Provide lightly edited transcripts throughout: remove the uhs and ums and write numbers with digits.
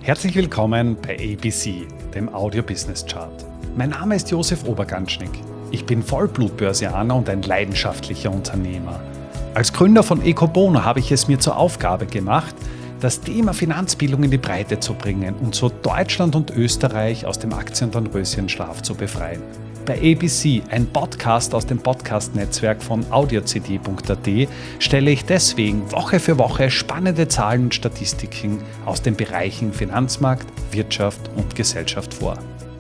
Herzlich willkommen bei ABC, dem Audio Business Chart. Mein Name ist Josef Oberganschnick. Ich bin Vollblut-Börsianer und ein leidenschaftlicher Unternehmer. Als Gründer von Ecobono habe ich es mir zur Aufgabe gemacht, das Thema Finanzbildung in die Breite zu bringen und so Deutschland und Österreich aus dem Aktiendornröschenschlaf zu befreien. Bei ABC, ein Podcast aus dem Podcast-Netzwerk von audiocd.at, stelle ich deswegen Woche für Woche spannende Zahlen und Statistiken aus den Bereichen Finanzmarkt, Wirtschaft und Gesellschaft vor.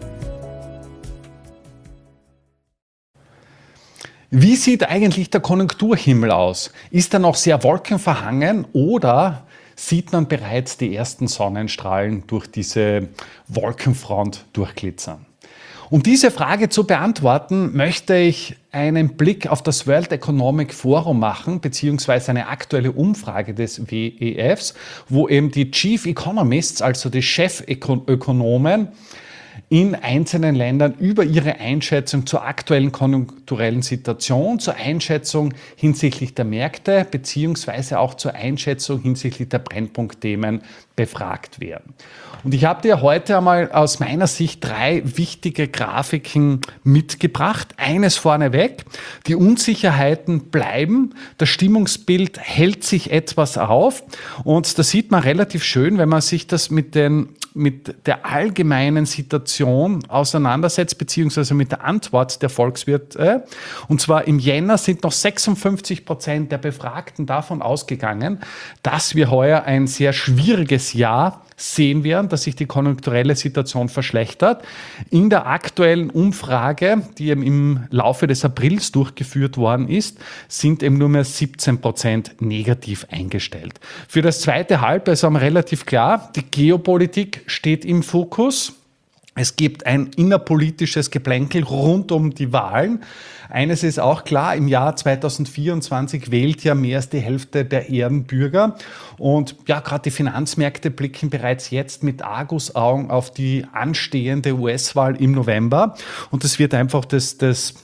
Wie sieht eigentlich der Konjunkturhimmel aus? Ist er noch sehr wolkenverhangen oder sieht man bereits die ersten Sonnenstrahlen durch diese Wolkenfront durchglitzern? Um diese Frage zu beantworten, möchte ich einen Blick auf das World Economic Forum machen, beziehungsweise eine aktuelle Umfrage des WEFs, wo eben die Chief Economists, also die Chefökonomen, in einzelnen Ländern über ihre Einschätzung zur aktuellen konjunkturellen Situation, zur Einschätzung hinsichtlich der Märkte beziehungsweise auch zur Einschätzung hinsichtlich der Brennpunktthemen befragt werden. Und ich habe dir heute einmal aus meiner Sicht 3 wichtige Grafiken mitgebracht. Eines vorneweg: Die Unsicherheiten bleiben, das Stimmungsbild hält sich etwas auf und da sieht man relativ schön, wenn man sich das mit der allgemeinen Situation auseinandersetzt, beziehungsweise mit der Antwort der Volkswirte. Und zwar im Jänner sind noch 56% der Befragten davon ausgegangen, dass wir heuer ein sehr schwieriges Jahr sehen werden, dass sich die konjunkturelle Situation verschlechtert. In der aktuellen Umfrage, die eben im Laufe des Aprils durchgeführt worden ist, sind eben nur mehr 17% negativ eingestellt. Für das zweite Halbjahr ist relativ klar, die Geopolitik steht im Fokus. Es gibt ein innerpolitisches Geplänkel rund um die Wahlen. Eines ist auch klar, im Jahr 2024 wählt ja mehr als die Hälfte der Erdenbürger. Und ja, gerade die Finanzmärkte blicken bereits jetzt mit Argusaugen auf die anstehende US-Wahl im November. Und das wird einfach das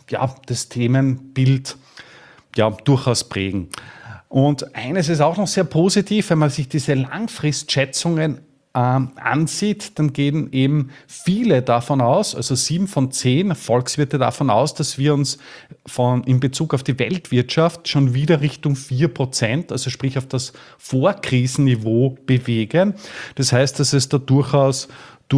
Themenbild durchaus prägen. Und eines ist auch noch sehr positiv, wenn man sich diese Langfristschätzungen ansieht, dann gehen eben viele davon aus, also 7 von 10 Volkswirte davon aus, dass wir uns in Bezug auf die Weltwirtschaft schon wieder Richtung 4%, also sprich auf das Vorkrisenniveau bewegen. Das heißt, dass es da durchaus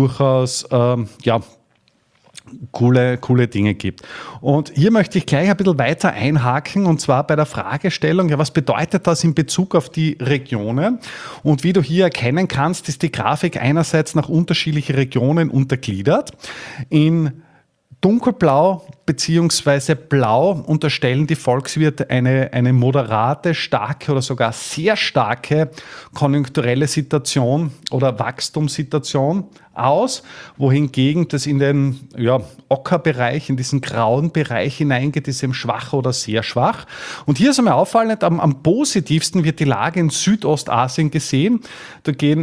coole Dinge gibt. Und hier möchte ich gleich ein bisschen weiter einhaken, und zwar bei der Fragestellung, was bedeutet das in Bezug auf die Regionen? Und wie du hier erkennen kannst, ist die Grafik einerseits nach unterschiedlichen Regionen untergliedert. In dunkelblau bzw. blau unterstellen die Volkswirte eine moderate, starke oder sogar sehr starke konjunkturelle Situation oder Wachstumssituation aus, wohingegen das in den Ockerbereich, in diesen grauen Bereich hineingeht, ist eben schwach oder sehr schwach. Und hier ist einmal auffallend, am positivsten wird die Lage in Südostasien gesehen. Da gehen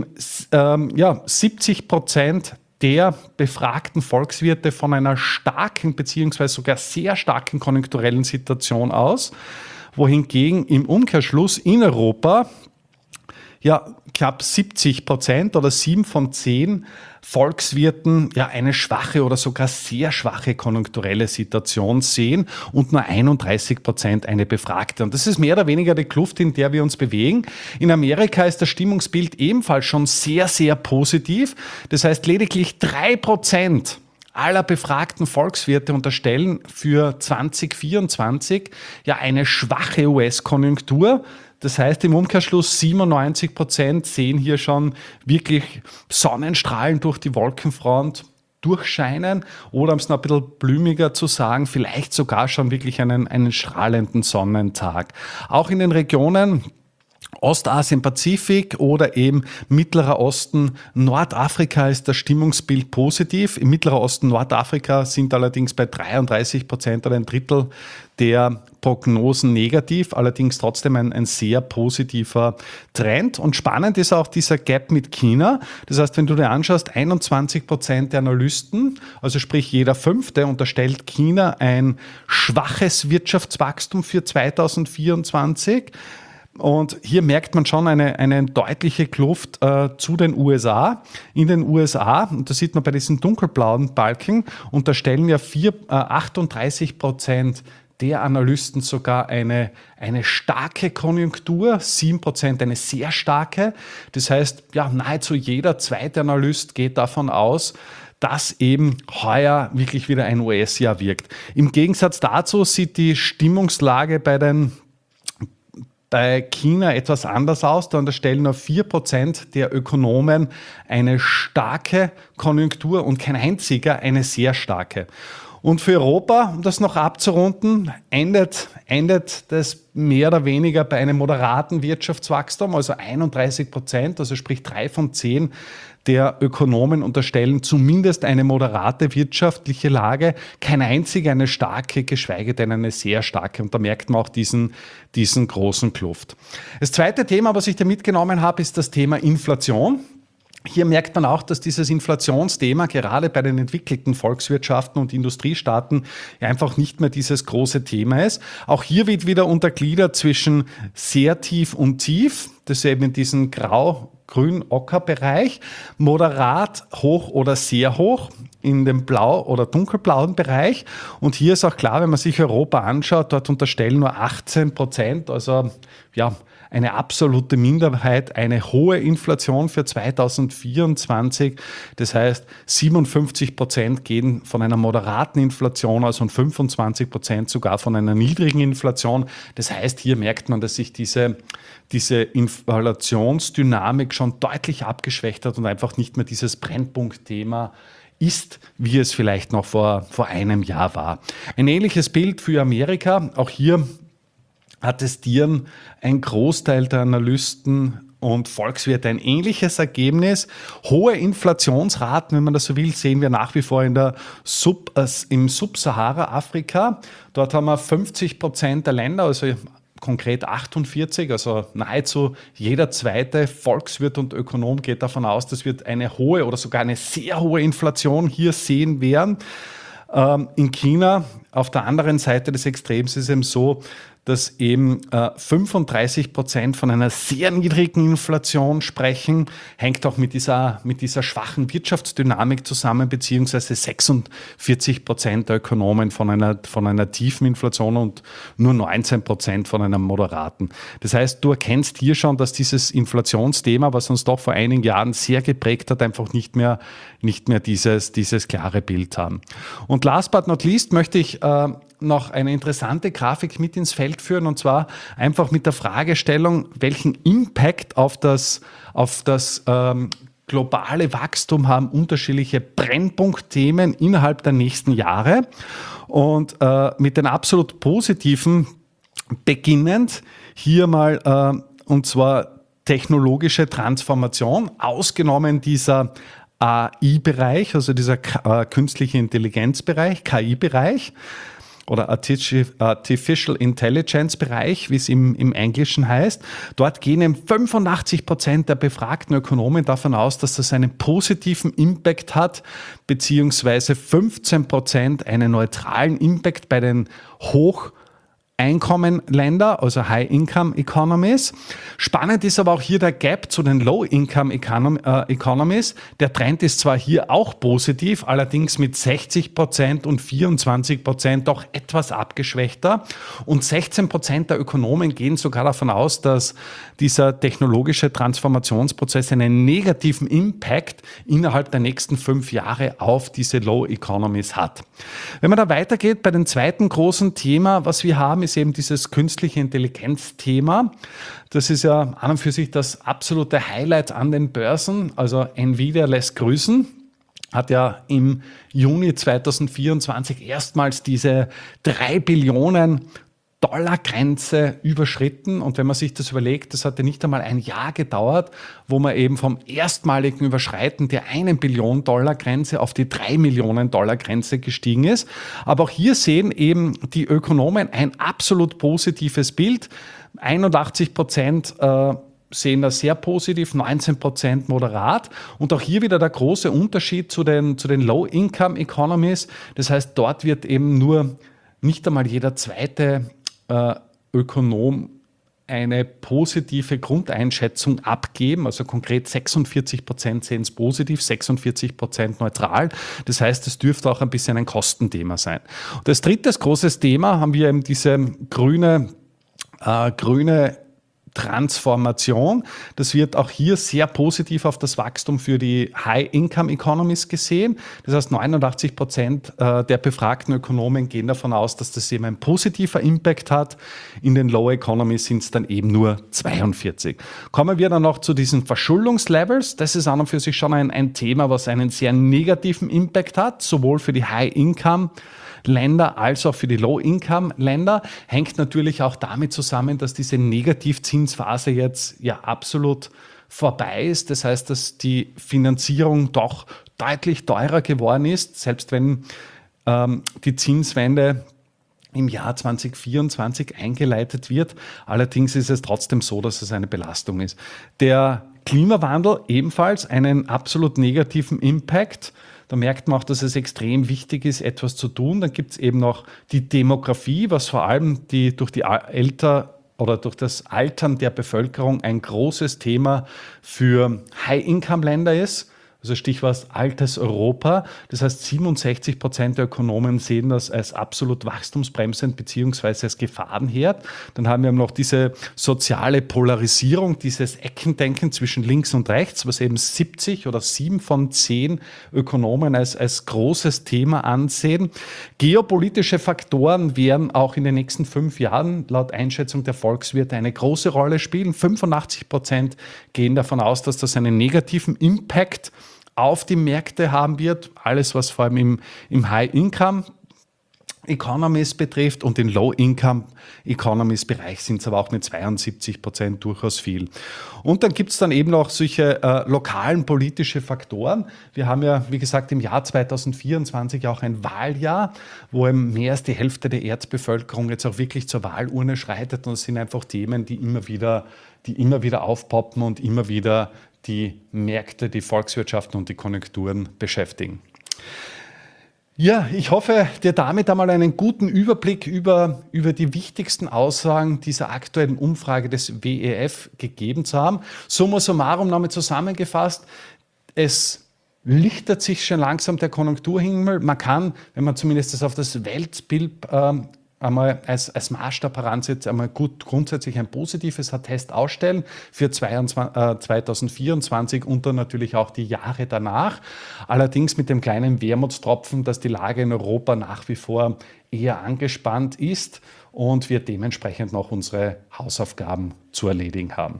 70% der befragten Volkswirte von einer starken bzw. sogar sehr starken konjunkturellen Situation aus, wohingegen im Umkehrschluss in Europa knapp 70% oder 7 von 10 Volkswirten eine schwache oder sogar sehr schwache konjunkturelle Situation sehen und nur 31% eine befragte. Und das ist mehr oder weniger die Kluft, in der wir uns bewegen. In Amerika ist das Stimmungsbild ebenfalls schon sehr, sehr positiv. Das heißt, lediglich 3% aller befragten Volkswirte unterstellen für 2024 eine schwache US-Konjunktur. Das heißt, im Umkehrschluss 97% sehen hier schon wirklich Sonnenstrahlen durch die Wolkenfront durchscheinen, oder um es noch ein bisschen blumiger zu sagen, vielleicht sogar schon wirklich einen strahlenden Sonnentag. Auch in den Regionen Ostasien, Pazifik oder eben Mittlerer Osten, Nordafrika ist das Stimmungsbild positiv. Im Mittlerer Osten, Nordafrika sind allerdings bei 33% oder ein Drittel der Prognosen negativ, allerdings trotzdem ein sehr positiver Trend. Und spannend ist auch dieser Gap mit China. Das heißt, wenn du dir anschaust, 21% der Analysten, also sprich jeder Fünfte, unterstellt China ein schwaches Wirtschaftswachstum für 2024. Und hier merkt man schon eine deutliche Kluft zu den USA. In den USA, und das sieht man bei diesen dunkelblauen Balken, unterstellen ja 38% der Analysten sogar eine starke Konjunktur, 7% eine sehr starke. Das heißt, ja, nahezu jeder zweite Analyst geht davon aus, dass eben heuer wirklich wieder ein US-Jahr wirkt. Im Gegensatz dazu sieht die Stimmungslage bei China etwas anders aus. Da unterstellen nur 4% der Ökonomen eine starke Konjunktur und kein einziger eine sehr starke. Und für Europa, um das noch abzurunden, endet das mehr oder weniger bei einem moderaten Wirtschaftswachstum, also 31%, also sprich 3 von 10 der Ökonomen unterstellen zumindest eine moderate wirtschaftliche Lage, kein einziger eine starke, geschweige denn eine sehr starke. Und da merkt man auch diesen großen Kluft. Das zweite Thema, was ich da mitgenommen habe, ist das Thema Inflation. Hier merkt man auch, dass dieses Inflationsthema gerade bei den entwickelten Volkswirtschaften und Industriestaaten einfach nicht mehr dieses große Thema ist. Auch hier wird wieder untergliedert zwischen sehr tief und tief. Das ist eben in diesem Grau-Grün-Ocker-Bereich, moderat hoch oder sehr hoch in dem blau- oder dunkelblauen Bereich. Und hier ist auch klar, wenn man sich Europa anschaut, dort unterstellen nur 18%, also ja, eine absolute Minderheit, eine hohe Inflation für 2024. Das heißt, 57% gehen von einer moderaten Inflation aus und 25% sogar von einer niedrigen Inflation. Das heißt, hier merkt man, dass sich diese Inflationsdynamik schon deutlich abgeschwächt hat und einfach nicht mehr dieses Brennpunktthema ist, wie es vielleicht noch vor einem Jahr war. Ein ähnliches Bild für Amerika. Auch hier attestieren ein Großteil der Analysten und Volkswirte ein ähnliches Ergebnis. Hohe Inflationsraten, wenn man das so will, sehen wir nach wie vor im Subsahara-Afrika. Dort haben wir 50% der Länder, also konkret 48, also nahezu jeder zweite Volkswirt und Ökonom geht davon aus, dass wir eine hohe oder sogar eine sehr hohe Inflation hier sehen werden. In China, auf der anderen Seite des Extrems, ist es eben so, dass eben 35% von einer sehr niedrigen Inflation sprechen, hängt auch mit dieser schwachen Wirtschaftsdynamik zusammen, beziehungsweise 46% der Ökonomen von einer tiefen Inflation und nur 19% von einer moderaten. Das heißt, du erkennst hier schon, dass dieses Inflationsthema, was uns doch vor einigen Jahren sehr geprägt hat, einfach nicht mehr dieses klare Bild haben. Und last but not least möchte ich noch eine interessante Grafik mit ins Feld führen, und zwar einfach mit der Fragestellung, welchen Impact auf das globale Wachstum haben unterschiedliche Brennpunktthemen innerhalb der nächsten Jahre. Und mit den absolut positiven beginnend hier mal, und zwar technologische Transformation, ausgenommen dieser AI-Bereich, also dieser künstliche Intelligenzbereich, KI-Bereich, oder Artificial Intelligence Bereich, wie es im Englischen heißt. Dort gehen eben 85% der befragten Ökonomen davon aus, dass das einen positiven Impact hat, beziehungsweise 15% einen neutralen Impact bei den Hocheinkommenländer, also High-Income-Economies. Spannend ist aber auch hier der Gap zu den Low-Income-Economies. Der Trend ist zwar hier auch positiv, allerdings mit 60% und 24% doch etwas abgeschwächter. Und 16% der Ökonomen gehen sogar davon aus, dass dieser technologische Transformationsprozess einen negativen Impact innerhalb der nächsten 5 Jahre auf diese Low-Economies hat. Wenn man da weitergeht, bei dem zweiten großen Thema, was wir haben, ist eben dieses künstliche Intelligenz-Thema. Das ist ja an und für sich das absolute Highlight an den Börsen. Also Nvidia lässt grüßen, hat ja im Juni 2024 erstmals diese 3 Billionen Dollar-Grenze überschritten. Und wenn man sich das überlegt, das hat ja nicht einmal ein Jahr gedauert, wo man eben vom erstmaligen Überschreiten der 1 Billion Dollar-Grenze auf die 3 Millionen Dollar-Grenze gestiegen ist. Aber auch hier sehen eben die Ökonomen ein absolut positives Bild. 81% sehen das sehr positiv, 19% moderat. Und auch hier wieder der große Unterschied zu den Low-Income-Economies. Das heißt, dort wird eben nur nicht einmal jeder zweite Ökonom eine positive Grundeinschätzung abgeben. Also konkret 46% sehen es positiv, 46% neutral. Das heißt, es dürfte auch ein bisschen ein Kostenthema sein. Und als drittes großes Thema haben wir eben diese grüne Transformation. Das wird auch hier sehr positiv auf das Wachstum für die High-Income-Economies gesehen. Das heißt, 89% der befragten Ökonomen gehen davon aus, dass das eben ein positiver Impact hat. In den Low-Economies sind es dann eben nur 42. Kommen wir dann noch zu diesen Verschuldungslevels. Das ist an und für sich schon ein Thema, was einen sehr negativen Impact hat, sowohl für die High-Income Länder als auch für die Low-Income-Länder, hängt natürlich auch damit zusammen, dass diese Negativzinsphase jetzt ja absolut vorbei ist. Das heißt, dass die Finanzierung doch deutlich teurer geworden ist, selbst wenn die Zinswende im Jahr 2024 eingeleitet wird. Allerdings ist es trotzdem so, dass es eine Belastung ist. Der Klimawandel ebenfalls einen absolut negativen Impact. Da merkt man auch, dass es extrem wichtig ist, etwas zu tun. Dann gibt es eben noch die Demografie, was vor allem durch das Altern der Bevölkerung ein großes Thema für High-Income-Länder ist. Also Stichwort altes Europa. Das heißt, 67% der Ökonomen sehen das als absolut wachstumsbremsend bzw. als Gefahrenherd. Dann haben wir noch diese soziale Polarisierung, dieses Eckendenken zwischen links und rechts, was eben 7 von 10 Ökonomen als großes Thema ansehen. Geopolitische Faktoren werden auch in den nächsten 5 Jahren laut Einschätzung der Volkswirte eine große Rolle spielen. 85% gehen davon aus, dass das einen negativen Impact auf die Märkte haben wird. Alles, was vor allem im High-Income-Economies betrifft, und in Low-Income-Economies-Bereich sind es aber auch mit 72% durchaus viel. Und dann gibt es dann eben noch solche lokalen politische Faktoren. Wir haben ja, wie gesagt, im Jahr 2024 auch ein Wahljahr, wo eben mehr als die Hälfte der Erdsbevölkerung jetzt auch wirklich zur Wahlurne schreitet. Und es sind einfach Themen, die immer wieder aufpoppen und immer wieder die Märkte, die Volkswirtschaften und die Konjunkturen beschäftigen. Ja, ich hoffe, dir damit einmal einen guten Überblick über die wichtigsten Aussagen dieser aktuellen Umfrage des WEF gegeben zu haben. Summa summarum nochmal zusammengefasst, es lichtet sich schon langsam der Konjunkturhimmel. Man kann, wenn man zumindest das auf das Weltbild einmal als Maßstab heransetzt, einmal grundsätzlich ein positives Attest ausstellen für 2024 und dann natürlich auch die Jahre danach. Allerdings mit dem kleinen Wermutstropfen, dass die Lage in Europa nach wie vor eher angespannt ist und wir dementsprechend noch unsere Hausaufgaben zu erledigen haben.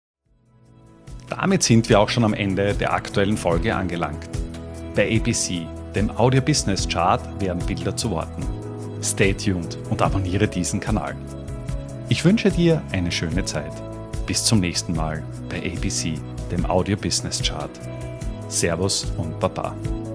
Damit sind wir auch schon am Ende der aktuellen Folge angelangt. Bei ABC, dem Audio Business Chart, werden Bilder zu Worten. Stay tuned und abonniere diesen Kanal. Ich wünsche dir eine schöne Zeit. Bis zum nächsten Mal bei ABC, dem Audio Business Chart. Servus und Baba.